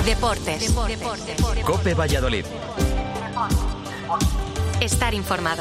Deportes. COPE Valladolid. Estar informado.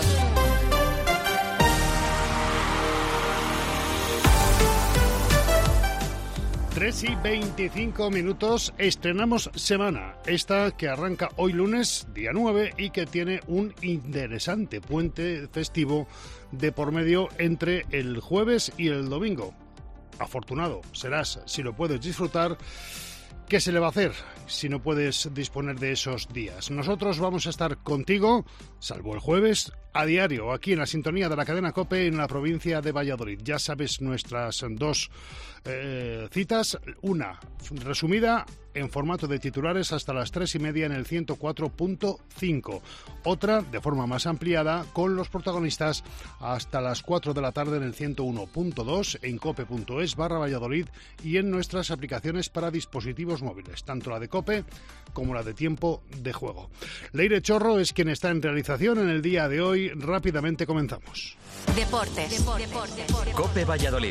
Tres y 25 minutos, estrenamos semana, esta que arranca hoy lunes, día 9, y que tiene un interesante puente festivo de por medio entre el jueves y el domingo. Afortunado serás si lo puedes disfrutar. ¿Qué se le va a hacer si no puedes disponer de esos días? Nosotros vamos a estar contigo, salvo el jueves, a diario, aquí en la sintonía de la cadena COPE en la provincia de Valladolid. Ya sabes nuestras dos citas, una resumida en formato de titulares hasta las 3:30 en el 104.5. Otra, de forma más ampliada, con los protagonistas hasta las 4 de la tarde en el 101.2, en cope.es/Valladolid y en nuestras aplicaciones para dispositivos móviles, tanto la de COPE como la de Tiempo de Juego. Leire Chorro es quien está en realización en el día de hoy. Rápidamente comenzamos. Deportes. COPE Valladolid.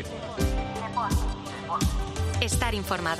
Estar informado.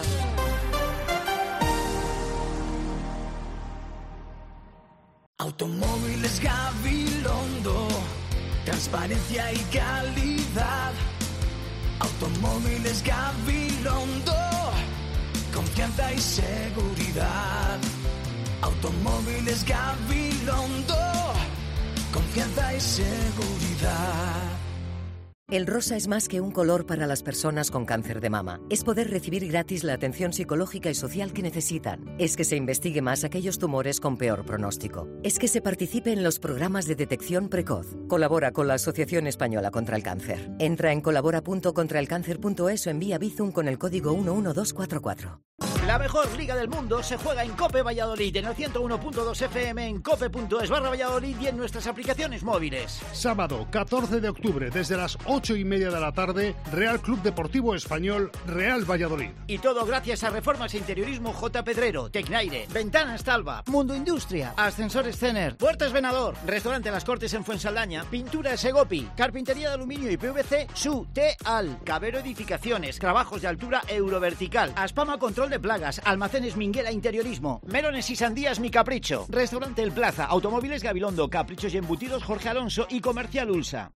Automóviles Gabilondo, transparencia y calidad. Automóviles Gabilondo, confianza y seguridad. Automóviles Gabilondo, confianza y seguridad. El rosa es más que un color para las personas con cáncer de mama. Es poder recibir gratis la atención psicológica y social que necesitan. Es que se investigue más aquellos tumores con peor pronóstico. Es que se participe en los programas de detección precoz. Colabora con la Asociación Española contra el Cáncer. Entra en colabora.contraelcáncer.es o envía Bizum con el código 11244. La mejor liga del mundo se juega en COPE Valladolid, en el 101.2 FM, en cope.es/Valladolid y en nuestras aplicaciones móviles. Sábado 14 de octubre, desde las 8:30 de la tarde, Real Club Deportivo Español, Real Valladolid. Y todo gracias a Reformas e Interiorismo J. Pedrero, Tecnaire, Ventanas Talva, Mundo Industria, Ascensores Cener, Puertas Venador, Restaurante Las Cortes en Fuensaldaña, Pintura Segopi, Carpintería de Aluminio y PVC, Su Teal, Cabero Edificaciones, Trabajos de Altura Eurovertical, Aspama Control de Plagas, Almacenes Minguela Interiorismo, Melones y Sandías Mi Capricho, Restaurante El Plaza, Automóviles Gabilondo, Caprichos y Embutidos Jorge Alonso y Comercial Ulsa.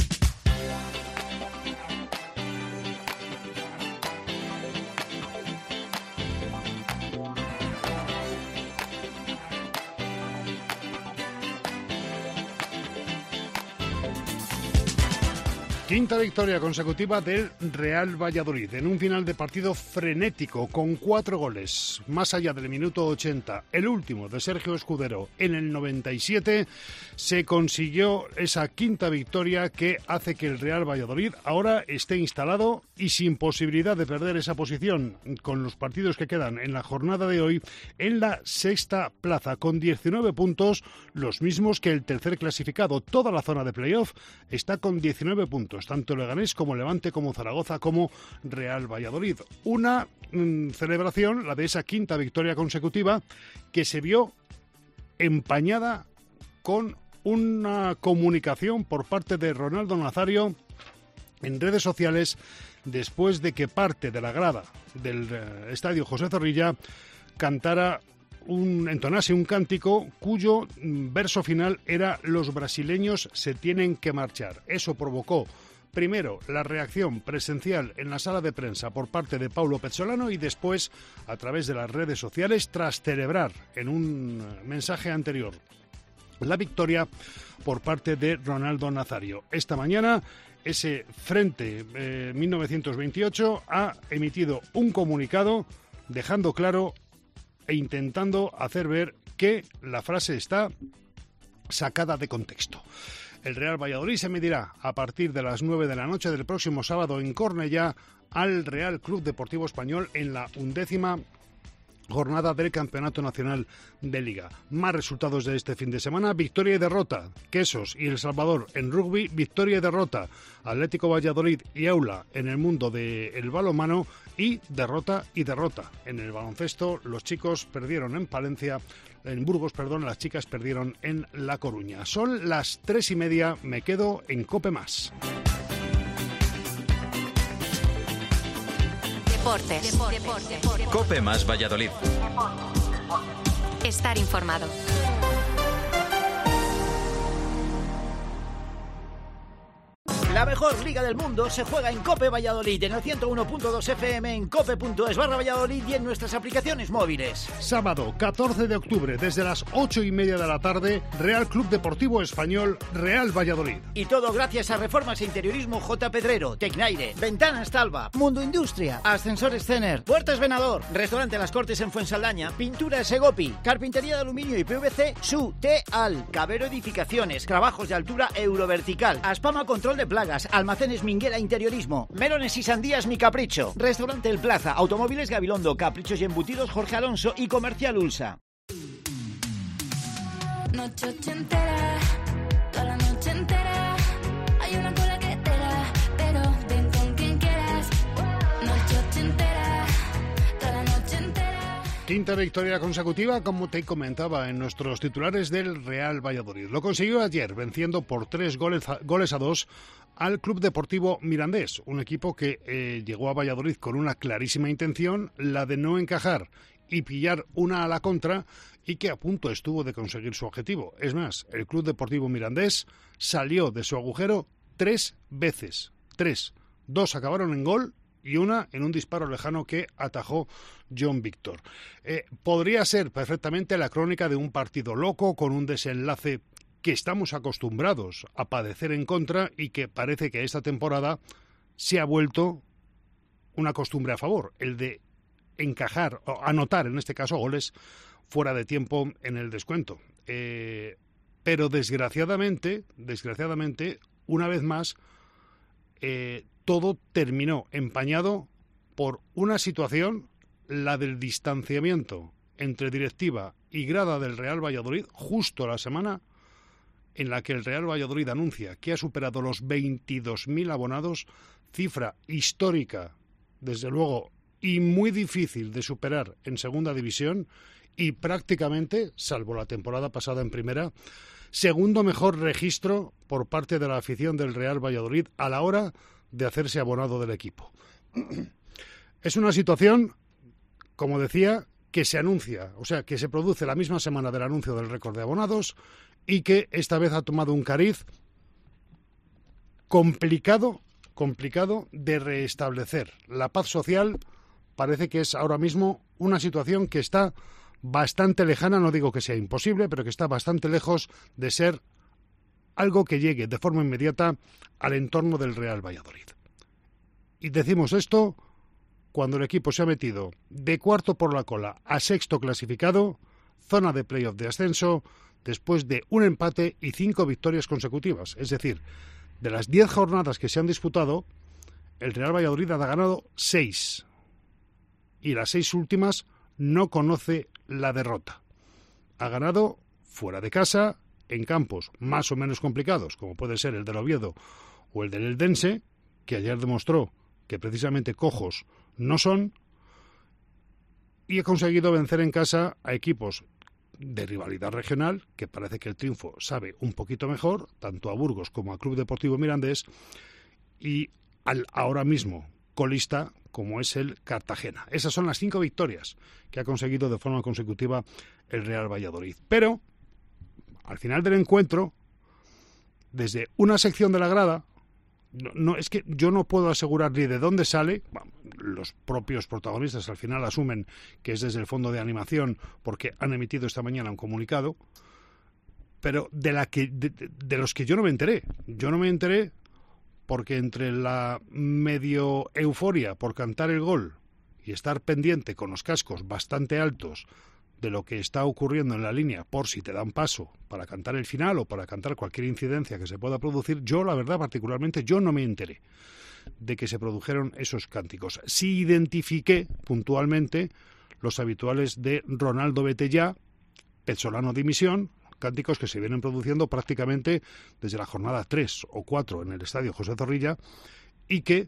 Quinta victoria consecutiva del Real Valladolid, en un final de partido frenético, con 4 goles, más allá del minuto 80, el último de Sergio Escudero en el 97, se consiguió esa quinta victoria que hace que el Real Valladolid ahora esté instalado y sin posibilidad de perder esa posición, con los partidos que quedan en la jornada de hoy, en la sexta plaza, con 19 puntos, los mismos que el tercer clasificado. Toda la zona de playoff está con 19 puntos. Tanto Leganés como Levante, como Zaragoza, como Real Valladolid. Una celebración, la de esa quinta victoria consecutiva, que se vio empañada con una comunicación por parte de Ronaldo Nazario en redes sociales después de que parte de la grada del estadio José Zorrilla entonase un cántico cuyo verso final era «Los brasileños se tienen que marchar». Eso provocó primero la reacción presencial en la sala de prensa por parte de Paulo Pezzolano y después a través de las redes sociales, tras celebrar en un mensaje anterior la victoria por parte de Ronaldo Nazario. Esta mañana ese Frente 1928 ha emitido un comunicado dejando claro e intentando hacer ver que la frase está sacada de contexto. El Real Valladolid se medirá a partir de las 9 de la noche del próximo sábado en Cornellá al Real Club Deportivo Español en la 11ª jornada del Campeonato Nacional de Liga. Más resultados de este fin de semana: victoria y derrota, Quesos y El Salvador en rugby, victoria y derrota, Atlético Valladolid y Aula en el mundo del balonmano, y derrota en el baloncesto. Los chicos perdieron en Palencia, en Burgos, las chicas perdieron en La Coruña. Son las 3:30, me quedo en COPE+. Deportes. Cope más Valladolid. Estar informado. La mejor liga del mundo se juega en Cope Valladolid, en el 101.2 FM, en cope.es/Valladolid y en nuestras aplicaciones móviles. Sábado 14 de octubre, desde las 8:30 de la tarde, Real Club Deportivo Español, Real Valladolid. Y todo gracias a Reformas e Interiorismo J. Pedrero, Tecnaire, Ventanas Talva, Mundo Industria, Ascensores Cener, Puertas Venador, Restaurante Las Cortes en Fuensaldaña, Pintura Segopi, Carpintería de Aluminio y PVC, Su Teal, Cabero Edificaciones, Trabajos de Altura Eurovertical, Aspama Control de Plagas, Almacenes Minguera Interiorismo, Melones y Sandías Mi Capricho, Restaurante El Plaza, Automóviles Gabilondo, Caprichos y Embutidos Jorge Alonso y Comercial Ulsa. Noche ochentera, toda la noche entera, hay una cola que te da, pero ven con quien quieras. Noche ochentera, toda la noche entera. Quinta victoria consecutiva, como te comentaba en nuestros titulares, del Real Valladolid. Lo consiguió ayer, venciendo por 3 goles a 2 al Club Deportivo Mirandés, un equipo que llegó a Valladolid con una clarísima intención, la de no encajar y pillar una a la contra, y que a punto estuvo de conseguir su objetivo. Es más, el Club Deportivo Mirandés salió de su agujero 3 veces. 3. 2 acabaron en gol y una en un disparo lejano que atajó John Víctor. Podría ser perfectamente la crónica de un partido loco con un desenlace que estamos acostumbrados a padecer en contra y que parece que esta temporada se ha vuelto una costumbre a favor, el de encajar, o anotar en este caso goles fuera de tiempo en el descuento. Pero desgraciadamente, una vez más, todo terminó empañado por una situación, la del distanciamiento entre directiva y grada del Real Valladolid, justo la semana en la que el Real Valladolid anuncia que ha superado los 22.000 abonados, cifra histórica, desde luego, y muy difícil de superar en segunda división, y prácticamente, salvo la temporada pasada en primera, segundo mejor registro por parte de la afición del Real Valladolid a la hora de hacerse abonado del equipo. Es una situación, como decía, que se anuncia, o sea, que se produce la misma semana del anuncio del récord de abonados y que esta vez ha tomado un cariz complicado de restablecer. La paz social parece que es ahora mismo una situación que está bastante lejana, no digo que sea imposible, pero que está bastante lejos de ser algo que llegue de forma inmediata al entorno del Real Valladolid. Y decimos esto cuando el equipo se ha metido de cuarto por la cola a sexto clasificado, zona de playoff de ascenso, después de un empate y 5 victorias consecutivas. Es decir, de las 10 jornadas que se han disputado, el Real Valladolid ha ganado 6. Y las 6 últimas no conoce la derrota. Ha ganado fuera de casa, en campos más o menos complicados, como puede ser el del Oviedo o el del Eldense, que ayer demostró que precisamente cojos no son, y ha conseguido vencer en casa a equipos de rivalidad regional, que parece que el triunfo sabe un poquito mejor, tanto a Burgos como al Club Deportivo Mirandés, y al ahora mismo colista como es el Cartagena. Esas son las 5 victorias que ha conseguido de forma consecutiva el Real Valladolid. Pero, al final del encuentro, desde una sección de la grada, no es que yo no puedo asegurar ni de dónde sale. Bueno, los propios protagonistas al final asumen que es desde el fondo de animación, porque han emitido esta mañana un comunicado, pero de los que yo no me enteré. Yo no me enteré porque entre la medio euforia por cantar el gol y estar pendiente con los cascos bastante altos de lo que está ocurriendo en la línea por si te dan paso para cantar el final o para cantar cualquier incidencia que se pueda producir, yo la verdad particularmente yo no me enteré de que se produjeron esos cánticos. Sí identifiqué puntualmente los habituales de Ronaldo vete ya, Pezzolano dimisión, cánticos que se vienen produciendo prácticamente desde la jornada 3 o 4 en el estadio José Zorrilla y que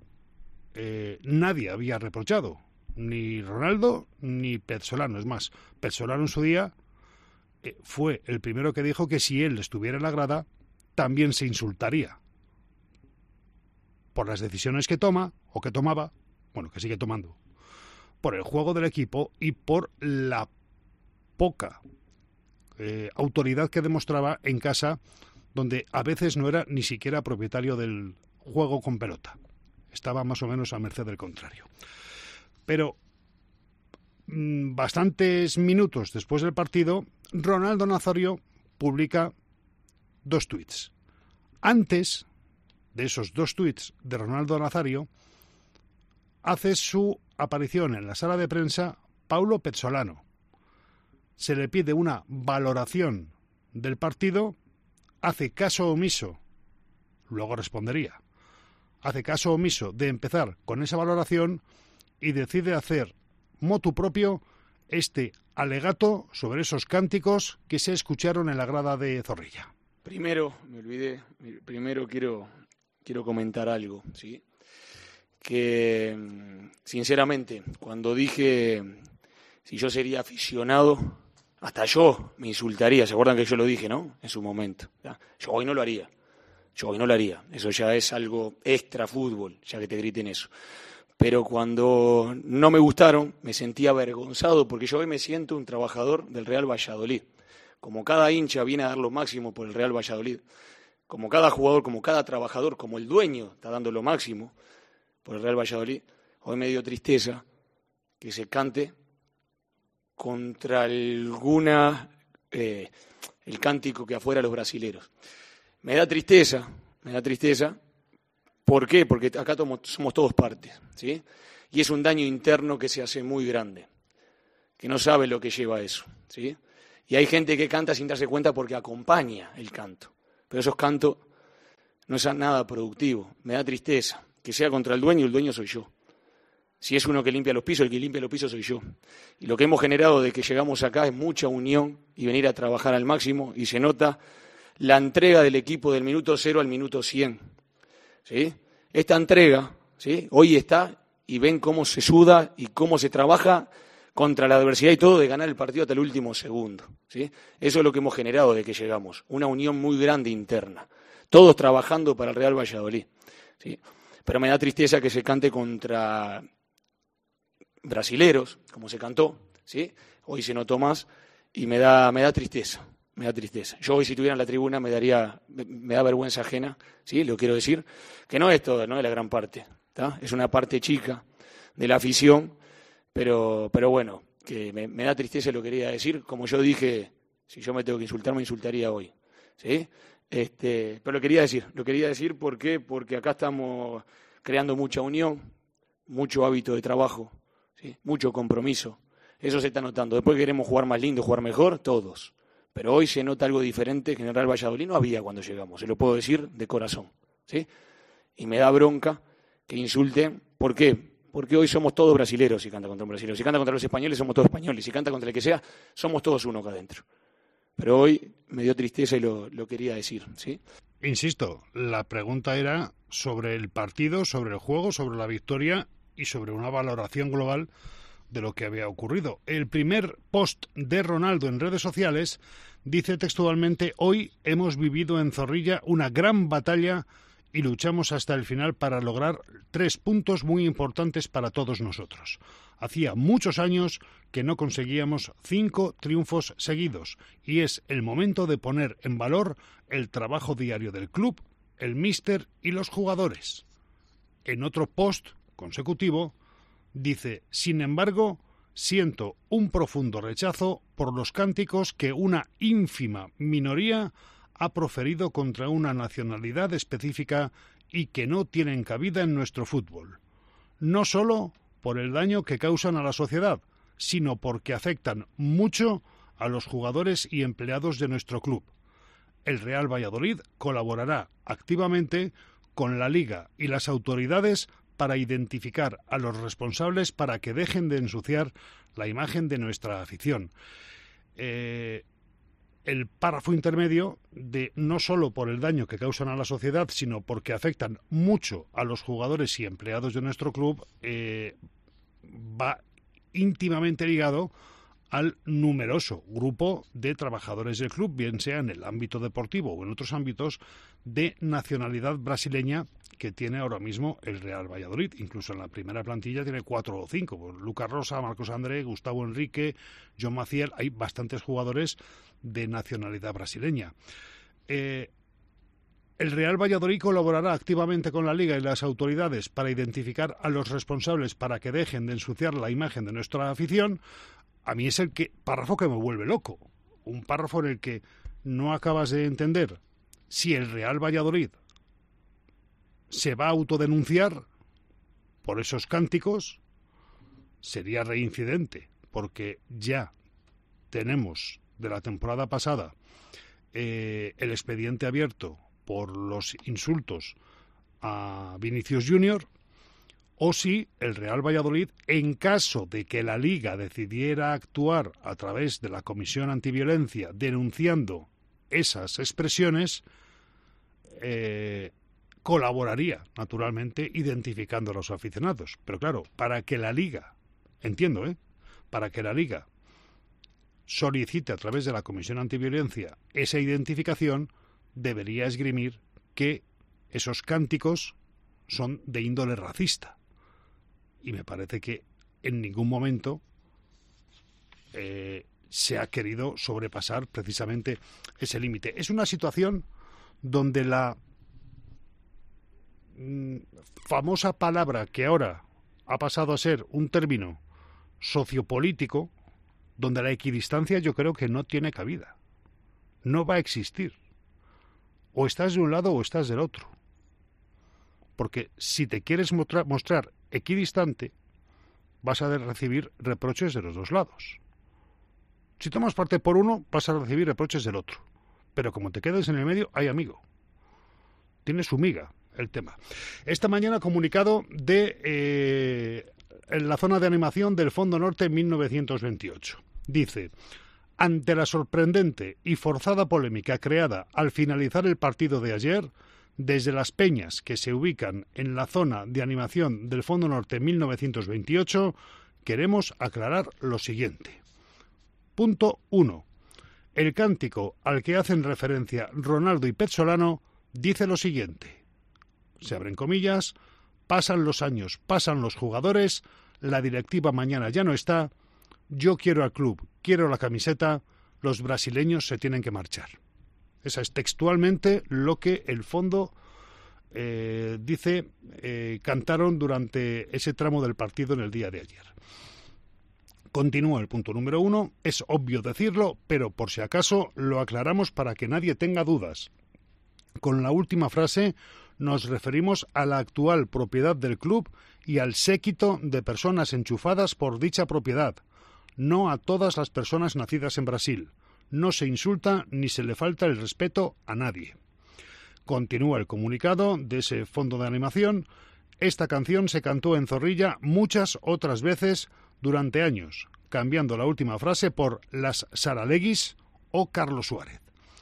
nadie había reprochado. Ni Ronaldo ni Pezzolano. Es más, Pezzolano en su día fue el primero que dijo que si él estuviera en la grada también se insultaría por las decisiones que toma o que tomaba, bueno, que sigue tomando, por el juego del equipo y por la poca autoridad que demostraba en casa, donde a veces no era ni siquiera propietario del juego con pelota. Estaba más o menos a merced del contrario. Pero bastantes minutos después del partido, Ronaldo Nazario publica 2 tuits. Antes de esos 2 tuits de Ronaldo Nazario, hace su aparición en la sala de prensa Paulo Pezzolano. Se le pide una valoración del partido, hace caso omiso, luego respondería, hace caso omiso de empezar con esa valoración y decide hacer motu propio este alegato sobre esos cánticos que se escucharon en la grada de Zorrilla. Primero, me olvidé, quiero comentar algo, ¿sí? Que sinceramente, cuando dije si yo sería aficionado, hasta yo me insultaría. ¿Se acuerdan que yo lo dije, no? En su momento. ¿Ya? Yo hoy no lo haría. Eso ya es algo extra fútbol, ya que te griten eso. Pero cuando no me gustaron, me sentí avergonzado, porque yo hoy me siento un trabajador del Real Valladolid. Como cada hincha viene a dar lo máximo por el Real Valladolid, como cada jugador, como cada trabajador, como el dueño está dando lo máximo por el Real Valladolid, hoy me dio tristeza que se cante contra el cántico que afuera los brasileros. Me da tristeza. ¿Por qué? Porque acá somos todos partes, ¿sí? Y es un daño interno que se hace muy grande, que no sabe lo que lleva eso, ¿sí? Y hay gente que canta sin darse cuenta porque acompaña el canto, pero esos cantos no es nada productivo. Me da tristeza que sea contra el dueño soy yo. Si es uno que limpia los pisos, el que limpia los pisos soy yo. Y lo que hemos generado de que llegamos acá es mucha unión y venir a trabajar al máximo, y se nota la entrega del equipo del minuto 0 al minuto 100. ¿Sí? Esta entrega, ¿sí?, hoy está, y ven cómo se suda y cómo se trabaja contra la adversidad y todo, de ganar el partido hasta el último segundo, ¿sí? Eso es lo que hemos generado de que llegamos, una unión muy grande interna, todos trabajando para el Real Valladolid, ¿sí? Pero me da tristeza que se cante contra brasileros, como se cantó, ¿sí? Hoy se notó más y me da tristeza. Yo hoy, si estuviera en la tribuna, me da vergüenza ajena, ¿sí? Lo quiero decir, que no es todo, no es la gran parte, ¿tá? Es una parte chica de la afición, pero bueno, que me da tristeza, lo quería decir. Como yo dije, si yo me tengo que insultar, me insultaría hoy, ¿sí? Pero lo quería decir, ¿por qué? Porque acá estamos creando mucha unión, mucho hábito de trabajo, ¿sí? Mucho compromiso, eso se está notando. Después queremos jugar más lindo, jugar mejor, todos. Pero hoy se nota algo diferente que en el Real Valladolid no había cuando llegamos, se lo puedo decir de corazón, ¿sí? Y me da bronca que insulten. ¿Por qué? Porque hoy somos todos brasileros si canta contra un brasileño. Si canta contra los españoles, somos todos españoles. Si canta contra el que sea, somos todos uno acá adentro. Pero hoy me dio tristeza y lo quería decir, ¿sí? Insisto, la pregunta era sobre el partido, sobre el juego, sobre la victoria y sobre una valoración global de lo que había ocurrido. El primer post de Ronaldo en redes sociales dice textualmente: hoy hemos vivido en Zorrilla una gran batalla y luchamos hasta el final para lograr 3 puntos muy importantes para todos nosotros. Hacía muchos años que no conseguíamos 5 triunfos seguidos y es el momento de poner en valor el trabajo diario del club, el míster y los jugadores. En otro post consecutivo dice: sin embargo, siento un profundo rechazo por los cánticos que una ínfima minoría ha proferido contra una nacionalidad específica y que no tienen cabida en nuestro fútbol. No solo por el daño que causan a la sociedad, sino porque afectan mucho a los jugadores y empleados de nuestro club. El Real Valladolid colaborará activamente con la Liga y las autoridades para identificar a los responsables para que dejen de ensuciar la imagen de nuestra afición. El párrafo intermedio de no solo por el daño que causan a la sociedad, sino porque afectan mucho a los jugadores y empleados de nuestro club, va íntimamente ligado al numeroso grupo de trabajadores del club, bien sea en el ámbito deportivo o en otros ámbitos, de nacionalidad brasileña que tiene ahora mismo el Real Valladolid. Incluso en la primera plantilla tiene 4 o 5. Pues Lucas Rosa, Marcos André, Gustavo Enrique, John Maciel. Hay bastantes jugadores de nacionalidad brasileña. El Real Valladolid colaborará activamente con la Liga y las autoridades para identificar a los responsables para que dejen de ensuciar la imagen de nuestra afición. A mí es el párrafo que me vuelve loco. Un párrafo en el que no acabas de entender si el Real Valladolid se va a autodenunciar por esos cánticos. Sería reincidente, porque ya tenemos de la temporada pasada el expediente abierto por los insultos a Vinicius Junior, o si el Real Valladolid, en caso de que la Liga decidiera actuar a través de la Comisión Antiviolencia denunciando esas expresiones, colaboraría, naturalmente, identificando a los aficionados. Pero claro, para que la Liga, para que la Liga solicite a través de la Comisión Antiviolencia esa identificación, debería esgrimir que esos cánticos son de índole racista. Y me parece que en ningún momento se ha querido sobrepasar precisamente ese límite. Es una situación donde la famosa palabra que ahora ha pasado a ser un término sociopolítico, donde la equidistancia yo creo que no tiene cabida. No va a existir. O estás de un lado o estás del otro. Porque si te quieres mostrar equidistante, vas a recibir reproches de los dos lados. Si tomas parte por uno, vas a recibir reproches del otro. Pero como te quedes en el medio, hay amigo. Tiene su miga el tema. Esta mañana comunicado de en la zona de animación del Fondo Norte 1928. Dice: ante la sorprendente y forzada polémica creada al finalizar el partido de ayer, desde las peñas que se ubican en la zona de animación del Fondo Norte 1928, queremos aclarar lo siguiente. Punto 1. El cántico al que hacen referencia Ronaldo y Pezzolano dice lo siguiente. Se abren comillas: pasan los años, pasan los jugadores, la directiva mañana ya no está, yo quiero al club, quiero la camiseta, los brasileños se tienen que marchar. Esa es textualmente lo que el fondo dice, cantaron durante ese tramo del partido en el día de ayer. Continúa el punto número 1. Es obvio decirlo, pero por si acaso lo aclaramos para que nadie tenga dudas. Con la última frase nos referimos a la actual propiedad del club y al séquito de personas enchufadas por dicha propiedad, no a todas las personas nacidas en Brasil. No se insulta ni se le falta el respeto a nadie. Continúa el comunicado de ese fondo de animación. Esta canción se cantó en Zorrilla muchas otras veces durante años, cambiando la última frase por las Saralegis o Carlos Suárez.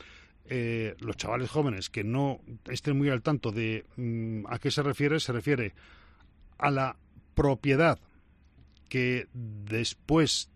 Los chavales jóvenes que no estén muy al tanto de a qué se refiere a la propiedad que después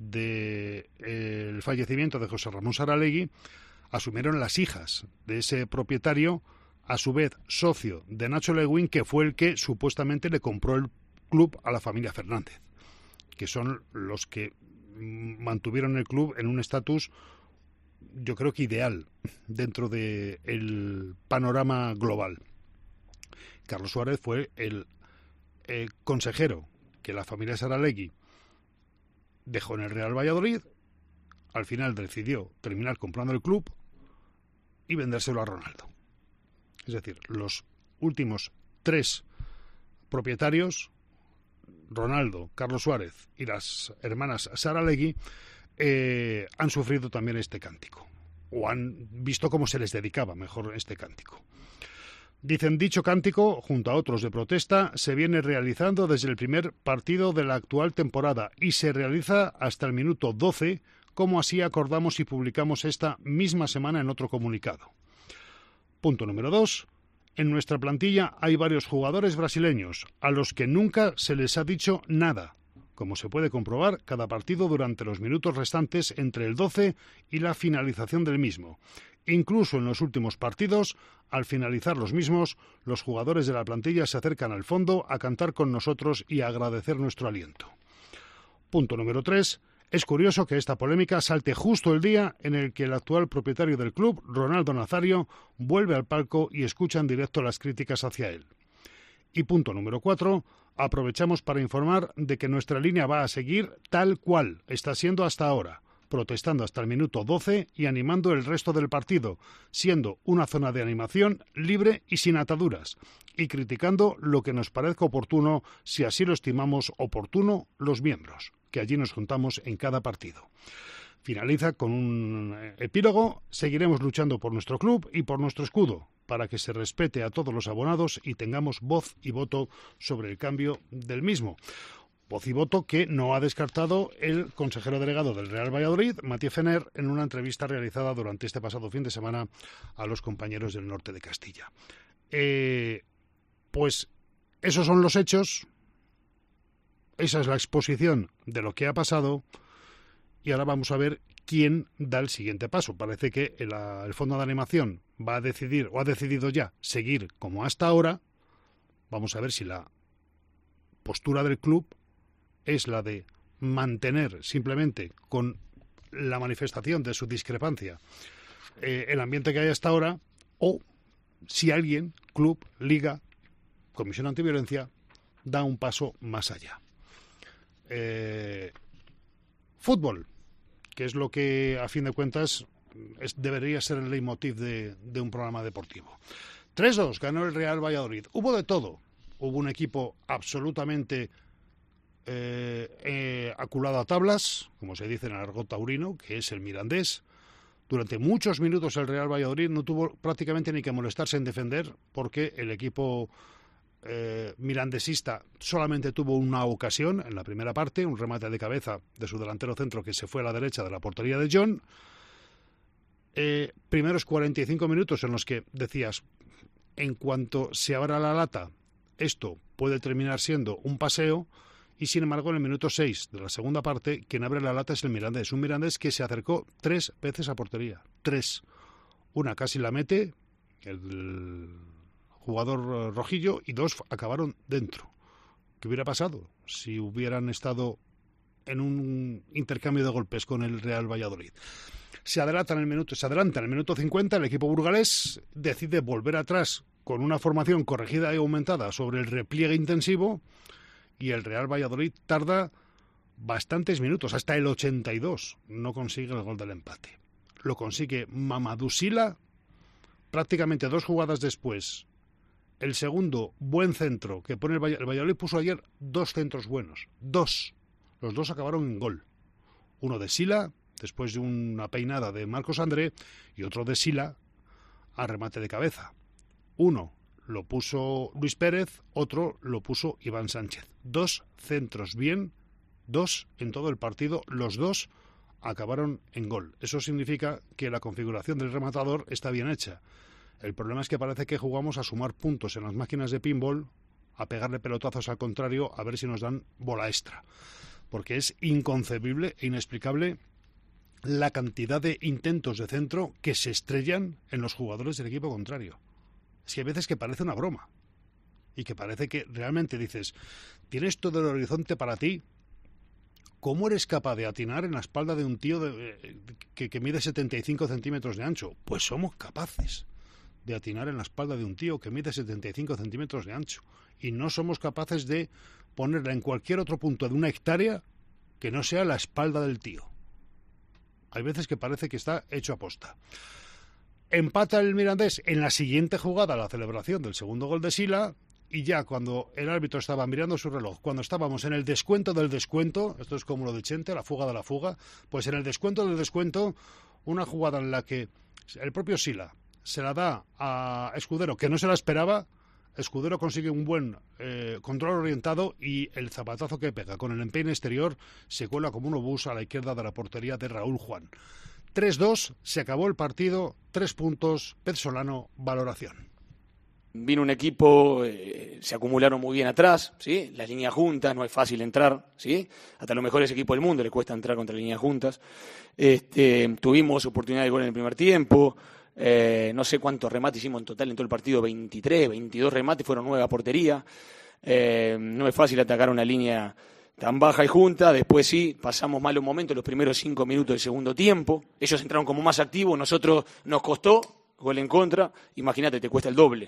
del fallecimiento de José Ramón Saralegui asumieron las hijas de ese propietario, a su vez socio de Nacho Lewin, que fue el que supuestamente le compró el club a la familia Fernández, que son los que mantuvieron el club en un estatus, yo creo que ideal, dentro del panorama global. Carlos Suárez fue el consejero que la familia Saralegui dejó en el Real Valladolid. Al final decidió terminar comprando el club y vendérselo a Ronaldo. Es decir, los últimos 3 propietarios, Ronaldo, Carlos Suárez y las hermanas Saralegui, han sufrido también este cántico, o han visto cómo se les dedicaba mejor este cántico. Dicen, dicho cántico, junto a otros de protesta, se viene realizando desde el primer partido de la actual temporada y se realiza hasta el minuto 12, como así acordamos y publicamos esta misma semana en otro comunicado. Punto número 2. En nuestra plantilla hay varios jugadores brasileños, a los que nunca se les ha dicho nada, como se puede comprobar, cada partido durante los minutos restantes entre el 12 y la finalización del mismo. Incluso en los últimos partidos, al finalizar los mismos, los jugadores de la plantilla se acercan al fondo a cantar con nosotros y a agradecer nuestro aliento. Punto número 3. Es curioso que esta polémica salte justo el día en el que el actual propietario del club, Ronaldo Nazario, vuelve al palco y escucha en directo las críticas hacia él. Y punto número 4. Aprovechamos para informar de que nuestra línea va a seguir tal cual está siendo hasta ahora, protestando hasta el minuto 12 y animando el resto del partido, siendo una zona de animación libre y sin ataduras, y criticando lo que nos parezca oportuno, si así lo estimamos oportuno, los miembros, que allí nos juntamos en cada partido. Finaliza con un epílogo: seguiremos luchando por nuestro club y por nuestro escudo, para que se respete a todos los abonados y tengamos voz y voto sobre el cambio del mismo. Voz y voto que no ha descartado el consejero delegado del Real Valladolid, Mathieu Fener, en una entrevista realizada durante este pasado fin de semana a los compañeros del norte de Castilla. Pues esos son los hechos, esa es la exposición de lo que ha pasado, y ahora vamos a ver quién da el siguiente paso. Parece que el Fondo de Animación va a decidir, o ha decidido ya, seguir como hasta ahora. Vamos a ver si la postura del club es la de mantener simplemente con la manifestación de su discrepancia el ambiente que hay hasta ahora, o si alguien, club, liga, comisión antiviolencia, da un paso más allá. Fútbol, que es lo que a fin de cuentas debería ser el leitmotiv de un programa deportivo. 3-2 ganó el Real Valladolid. Hubo de todo. Hubo un equipo absolutamente aculado a tablas, como se dice en el argot taurino, que es el Mirandés. Durante muchos minutos el Real Valladolid no tuvo prácticamente ni que molestarse en defender, porque el equipo mirandesista solamente tuvo una ocasión en la primera parte, un remate de cabeza de su delantero centro que se fue a la derecha de la portería de John. Primeros 45 minutos en los que decías, en cuanto se abra la lata, esto puede terminar siendo un paseo, y sin embargo en el minuto 6 de la segunda parte, quien abre la lata es el Mirandés, un Mirandés que se acercó 3 veces a portería, 3. Una casi la mete el jugador rojillo y 2 acabaron dentro. ¿Qué hubiera pasado si hubieran estado en un intercambio de golpes con el Real Valladolid? Se adelanta en el minuto 50, el equipo burgalés decide volver atrás con una formación corregida y aumentada sobre el repliegue intensivo, y el Real Valladolid tarda bastantes minutos, hasta el 82, no consigue el gol del empate. Lo consigue Mamadou Sylla prácticamente 2 jugadas después. El segundo buen centro que pone el Valladolid puso ayer 2 centros buenos, 2. Los 2 acabaron en gol. Uno de Sylla, después de una peinada de Marcos André, y otro de Sylla a remate de cabeza. Uno lo puso Luis Pérez, otro lo puso Iván Sánchez. 2 centros bien, 2 en todo el partido, los 2 acabaron en gol. Eso significa que la configuración del rematador está bien hecha. El problema es que parece que jugamos a sumar puntos en las máquinas de pinball, a pegarle pelotazos al contrario, a ver si nos dan bola extra. Porque es inconcebible e inexplicable la cantidad de intentos de centro que se estrellan en los jugadores del equipo contrario. Es que hay veces que parece una broma y que parece que realmente dices, tienes todo el horizonte para ti. ¿Cómo eres capaz de atinar en la espalda de un tío que mide 75 centímetros de ancho? Pues somos capaces de atinar en la espalda de un tío que mide 75 centímetros de ancho, y no somos capaces de ponerla en cualquier otro punto de una hectárea que no sea la espalda del tío. Hay veces que parece que está hecho a posta. Empata el Mirandés en la siguiente jugada, la celebración del segundo gol de Sylla, y ya cuando el árbitro estaba mirando su reloj, cuando estábamos en el descuento del descuento, esto es como lo de Chente, la fuga de la fuga, pues en el descuento del descuento, una jugada en la que el propio Sylla se la da a Escudero, que no se la esperaba. Escudero consigue un buen control orientado, y el zapatazo que pega con el empeine exterior se cuela como un obús a la izquierda de la portería de Raúl Juan. 3-2, se acabó el partido, 3 puntos, Pez Solano, valoración. Vino un equipo, se acumularon muy bien atrás, ¿sí? Las líneas juntas, no es fácil entrar, ¿sí? Hasta los mejores equipos del mundo le cuesta entrar contra líneas juntas. Tuvimos oportunidad de gol en el primer tiempo, no sé cuántos remates hicimos en total en todo el partido, 23, 22 remates, fueron 9 a portería. No es fácil atacar una línea tan baja y junta. Después sí, pasamos malos momentos los primeros 5 minutos del segundo tiempo. Ellos entraron como más activos, nosotros nos costó, gol en contra, imagínate, te cuesta el doble.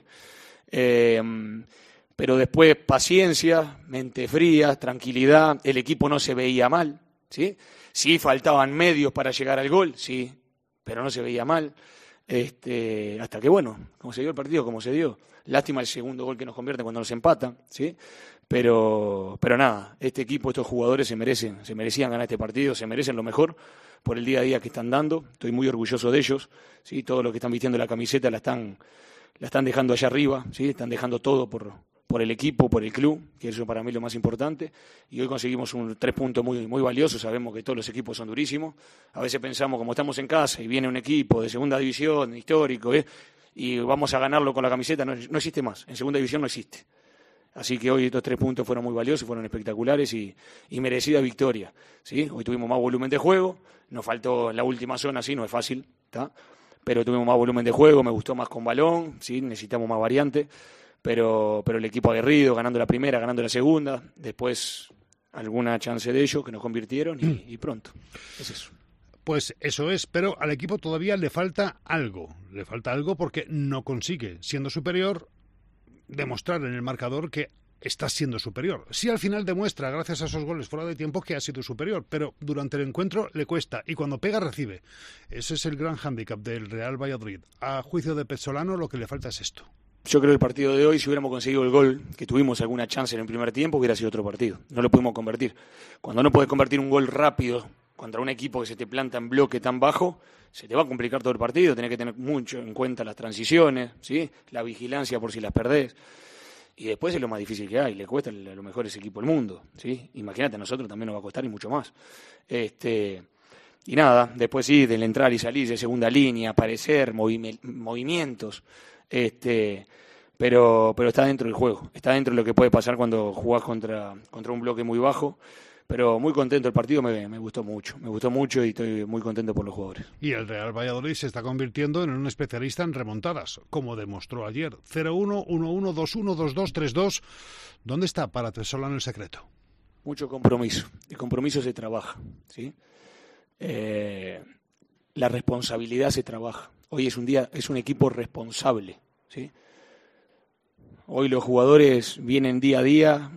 Pero después paciencia, mente fría, tranquilidad, el equipo no se veía mal, ¿sí? Sí faltaban medios para llegar al gol, sí, pero no se veía mal. Hasta que, bueno, como se dio el partido, como se dio. Lástima el segundo gol que nos convierte cuando nos empatan, ¿sí? Pero nada, este equipo, estos jugadores se merecían ganar este partido, se merecen lo mejor por el día a día que están dando. Estoy muy orgulloso de ellos, ¿sí? Todos los que están vistiendo la camiseta la están dejando allá arriba, ¿sí? Están dejando todo por el equipo, por el club, que eso para mí es lo más importante. Y hoy conseguimos 3 puntos muy, muy valiosos. Sabemos que todos los equipos son durísimos. A veces pensamos, como estamos en casa y viene un equipo de segunda división, histórico, y vamos a ganarlo con la camiseta, no existe más. En segunda división no existe. Así que hoy estos 3 puntos fueron muy valiosos, fueron espectaculares y merecida victoria, ¿sí? Hoy tuvimos más volumen de juego, nos faltó en la última zona, sí, no es fácil, ¿tá? Pero tuvimos más volumen de juego, me gustó más con balón, ¿sí? Necesitamos más variante, pero el equipo aguerrido, ganando la primera, ganando la segunda, después alguna chance de ellos que nos convirtieron y pronto, es eso. Pues eso es, pero al equipo todavía le falta algo porque no consigue, siendo superior, demostrar en el marcador que está siendo superior. Sí, al final demuestra, gracias a esos goles fuera de tiempo, que ha sido superior, pero durante el encuentro le cuesta y cuando pega recibe. Ese es el gran hándicap del Real Valladolid. A juicio de Pezzolano, lo que le falta es esto. Yo creo que el partido de hoy, si hubiéramos conseguido el gol, que tuvimos alguna chance en el primer tiempo, hubiera sido otro partido. No lo pudimos convertir. Cuando no podés convertir un gol rápido contra un equipo que se te planta en bloque tan bajo, se te va a complicar todo el partido. Tenés que tener mucho en cuenta las transiciones, ¿sí? La vigilancia por si las perdés. Y después es lo más difícil que hay, le cuesta a los mejores equipos del mundo, ¿sí? Imagínate, a nosotros también nos va a costar y mucho más. Y nada, después sí, del entrar y salir de segunda línea, aparecer, movimientos, pero está dentro del juego, está dentro de lo que puede pasar cuando jugás contra un bloque muy bajo. Pero muy contento, el partido me gustó mucho y estoy muy contento por los jugadores. Y el Real Valladolid se está convirtiendo en un especialista en remontadas, como demostró ayer. 0-1, 1-1, 2-1, 2-2, 3-2. ¿Dónde está para Pezzolano el secreto? Mucho compromiso. El compromiso se trabaja, ¿sí? La responsabilidad se trabaja. Hoy es un equipo responsable, ¿sí? Hoy los jugadores vienen día a día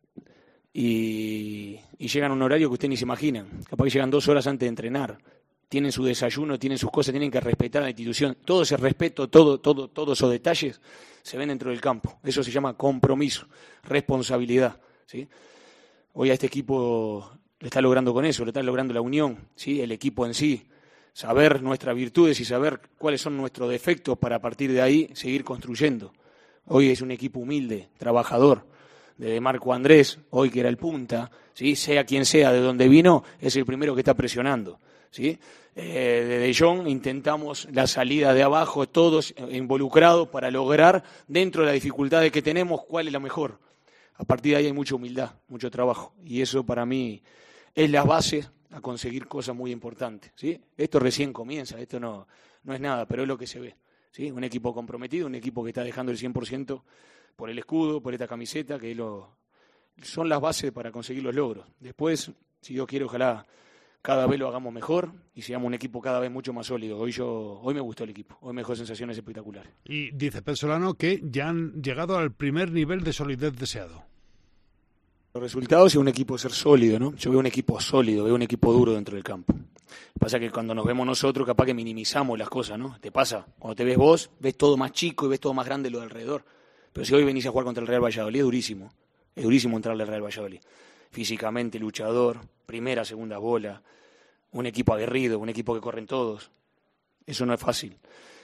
y llegan a un horario que ustedes ni se imaginan. Capaz que llegan 2 horas antes de entrenar. Tienen su desayuno, tienen sus cosas, tienen que respetar a la institución. Todo ese respeto, todos esos detalles se ven dentro del campo. Eso se llama compromiso, responsabilidad, ¿sí? Hoy a este equipo le está logrando con eso, le está logrando la unión, ¿sí? El equipo en sí. Saber nuestras virtudes y saber cuáles son nuestros defectos para a partir de ahí seguir construyendo. Hoy es un equipo humilde, trabajador. De Marco Andrés, hoy que era el punta, ¿sí? Sea quien sea de donde vino, es el primero que está presionando, ¿sí? De Jong intentamos la salida de abajo, todos involucrados para lograr, dentro de las dificultades que tenemos, cuál es la mejor. A partir de ahí hay mucha humildad, mucho trabajo, y eso para mí es la base a conseguir cosas muy importantes, ¿sí? Esto recién comienza, esto no es nada, pero es lo que se ve, ¿sí? Un equipo comprometido, un equipo que está dejando el 100% por el escudo, por esta camiseta, que son las bases para conseguir los logros. Después, si Dios quiere, ojalá cada vez lo hagamos mejor y seamos un equipo cada vez mucho más sólido. Hoy me gustó el equipo, hoy me dejó sensaciones espectaculares. Y dice Pezzolano que ya han llegado al primer nivel de solidez deseado. Los resultados es un equipo ser sólido, ¿no? Yo veo un equipo sólido, veo un equipo duro dentro del campo. Pasa que cuando nos vemos nosotros, capaz que minimizamos las cosas, ¿no? Te pasa, cuando te ves vos, ves todo más chico y ves todo más grande lo de alrededor. Pero si hoy venís a jugar contra el Real Valladolid, es durísimo entrarle al Real Valladolid. Físicamente, luchador, primera, segunda bola, un equipo aguerrido, un equipo que corren todos. Eso no es fácil.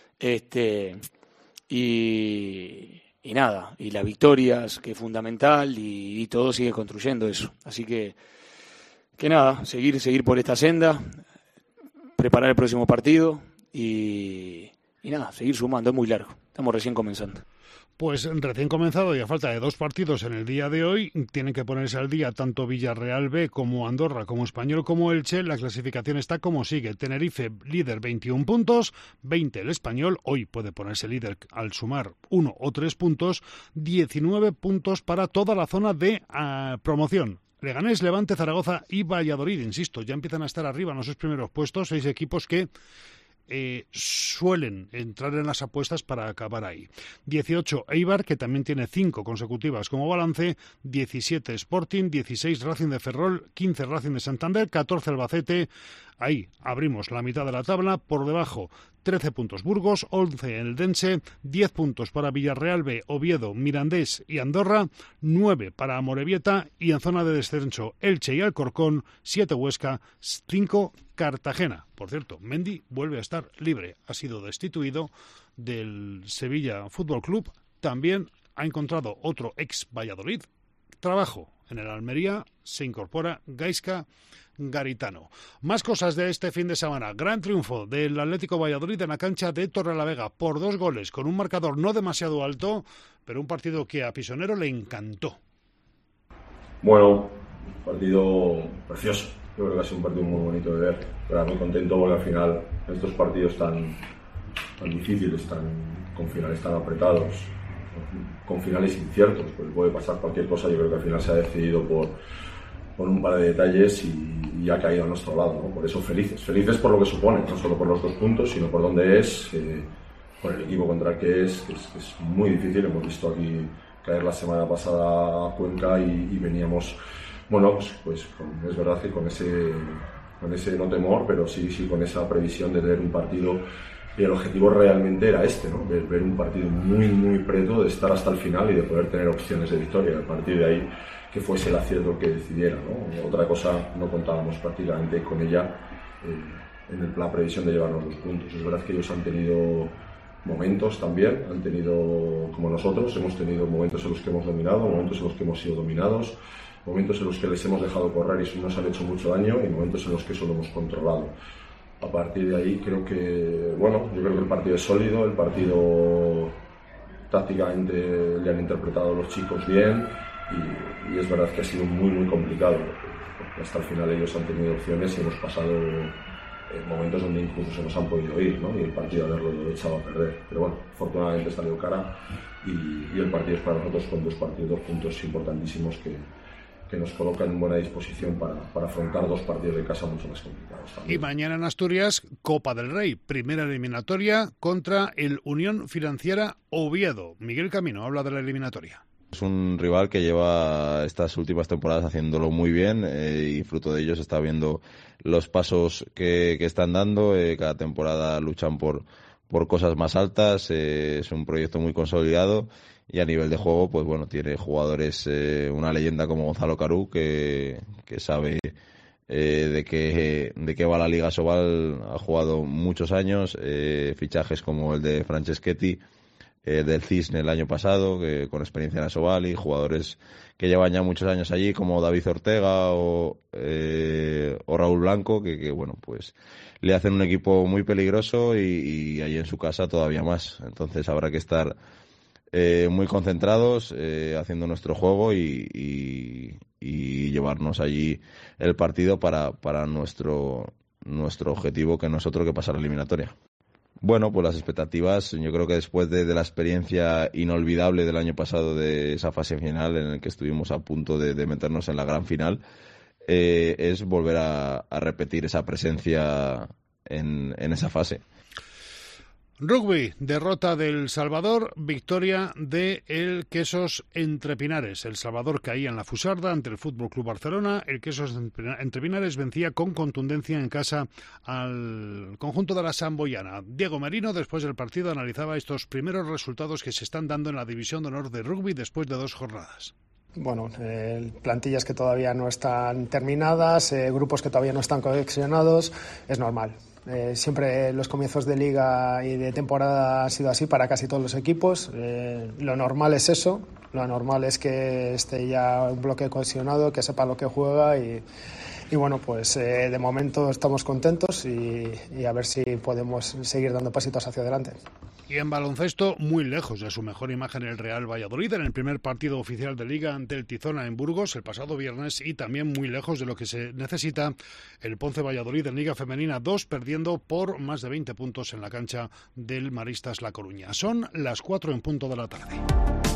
Y nada, y las victorias, que es fundamental, y todo sigue construyendo eso. Así que nada, seguir por esta senda, preparar el próximo partido y nada, seguir sumando, es muy largo, estamos recién comenzando. Pues recién comenzado y a falta de 2 partidos en el día de hoy, tienen que ponerse al día tanto Villarreal B como Andorra, como Español, como Elche. La clasificación está como sigue. Tenerife, líder, 21 puntos, 20 el Español. Hoy puede ponerse líder al sumar 1 o 3 puntos, 19 puntos para toda la zona de promoción. Leganés, Levante, Zaragoza y Valladolid, insisto, ya empiezan a estar arriba en esos primeros puestos, 6 equipos que suelen entrar en las apuestas para acabar ahí. 18 Eibar, que también tiene 5 consecutivas como balance, 17 Sporting, 16 Racing de Ferrol, 15 Racing de Santander, 14 Albacete. Ahí abrimos la mitad de la tabla, por debajo 13 puntos Burgos, 11 Eldense, 10 puntos para Villarreal B, Oviedo, Mirandés y Andorra, 9 para Amorebieta y en zona de descenso Elche y Alcorcón, 7 Huesca, 5 Cartagena. Por cierto, Mendy vuelve a estar libre, ha sido destituido del Sevilla Fútbol Club, también ha encontrado otro ex Valladolid trabajo en el Almería, se incorpora Gaizka Garitano. Más cosas de este fin de semana. Gran triunfo del Atlético Valladolid en la cancha de Torrelavega por 2 goles, con un marcador no demasiado alto, pero un partido que a Pisonero le encantó. Bueno, partido precioso. Yo creo que ha sido un partido muy bonito de ver. Pero muy contento porque al final estos partidos tan difíciles, con finales tan apretados, con finales inciertos, pues puede pasar cualquier cosa. Yo creo que al final se ha decidido por un par de detalles y ha caído a nuestro lado, ¿no? Por eso felices por lo que supone, no solo por los 2 puntos, sino por dónde es, por el equipo contra el que es muy difícil. Hemos visto aquí caer la semana pasada a Cuenca y veníamos, bueno, pues es verdad que con ese no temor, pero sí con esa previsión de tener un partido. Y el objetivo realmente era ¿no? Ver un partido muy, muy preto, de estar hasta el final y de poder tener opciones de victoria. A partir de ahí, que fuese el acierto que decidiera, ¿no? Otra cosa, no contábamos prácticamente con ella en la previsión de llevarnos 2 puntos. Es verdad que ellos han tenido momentos también, han tenido, como nosotros, hemos tenido momentos en los que hemos dominado, momentos en los que hemos sido dominados, momentos en los que les hemos dejado correr y eso nos ha hecho mucho daño, y momentos en los que solo hemos controlado. A partir de ahí creo que, yo creo que el partido es sólido, el partido tácticamente le han interpretado los chicos bien y es verdad que ha sido muy, muy complicado, porque hasta el final ellos han tenido opciones y hemos pasado momentos donde incluso se nos han podido ir, ¿no? Y el partido haberlo echado a perder. Pero bueno, afortunadamente salió cara y el partido es para nosotros con 2 puntos importantísimos que nos colocan en buena disposición para afrontar 2 partidos de casa mucho más complicados también. Y mañana en Asturias, Copa del Rey, primera eliminatoria contra el Unión Financiera Oviedo. Miguel Camino habla de la eliminatoria. Es un rival que lleva estas últimas temporadas haciéndolo muy bien y fruto de ello se está viendo los pasos que están dando. Cada temporada luchan por cosas más altas, es un proyecto muy consolidado. Y a nivel de juego, pues bueno, tiene jugadores, una leyenda como Gonzalo Carú, que sabe de qué va la Liga Sobal, ha jugado muchos años, fichajes como el de Franceschetti, del Cisne el año pasado, con experiencia en la Sobal, y jugadores que llevan ya muchos años allí, como David Ortega o Raúl Blanco, que bueno, pues le hacen un equipo muy peligroso y allí en su casa todavía más. Entonces habrá que estar muy concentrados, haciendo nuestro juego y llevarnos allí el partido para nuestro objetivo, que no es otro que pasar la eliminatoria. Bueno, pues las expectativas, yo creo que después de la experiencia inolvidable del año pasado, de esa fase final en la que estuvimos a punto de meternos en la gran final, es volver a repetir esa presencia en esa fase. Rugby, derrota del Salvador, victoria de el Quesos Entrepinares. El Salvador caía en la Fusarda ante el Fútbol Club Barcelona. El Quesos Entrepinares vencía con contundencia en casa al conjunto de la Samboyana. Diego Merino, después del partido, analizaba estos primeros resultados que se están dando en la División de Honor de Rugby después de 2 jornadas. Bueno, plantillas que todavía no están terminadas, grupos que todavía no están cohesionados, es normal. Siempre los comienzos de liga y de temporada ha sido así para casi todos los equipos. Lo normal es eso, lo normal es que esté ya un bloque cohesionado, que sepa lo que juega y bueno, pues de momento estamos contentos y a ver si podemos seguir dando pasitos hacia adelante. Y en baloncesto, muy lejos de su mejor imagen el Real Valladolid en el primer partido oficial de Liga ante el Tizona en Burgos el pasado viernes, y también muy lejos de lo que se necesita el Ponce Valladolid en Liga Femenina 2, perdiendo por más de 20 puntos en la cancha del Maristas La Coruña. Son las 4 en punto de la tarde.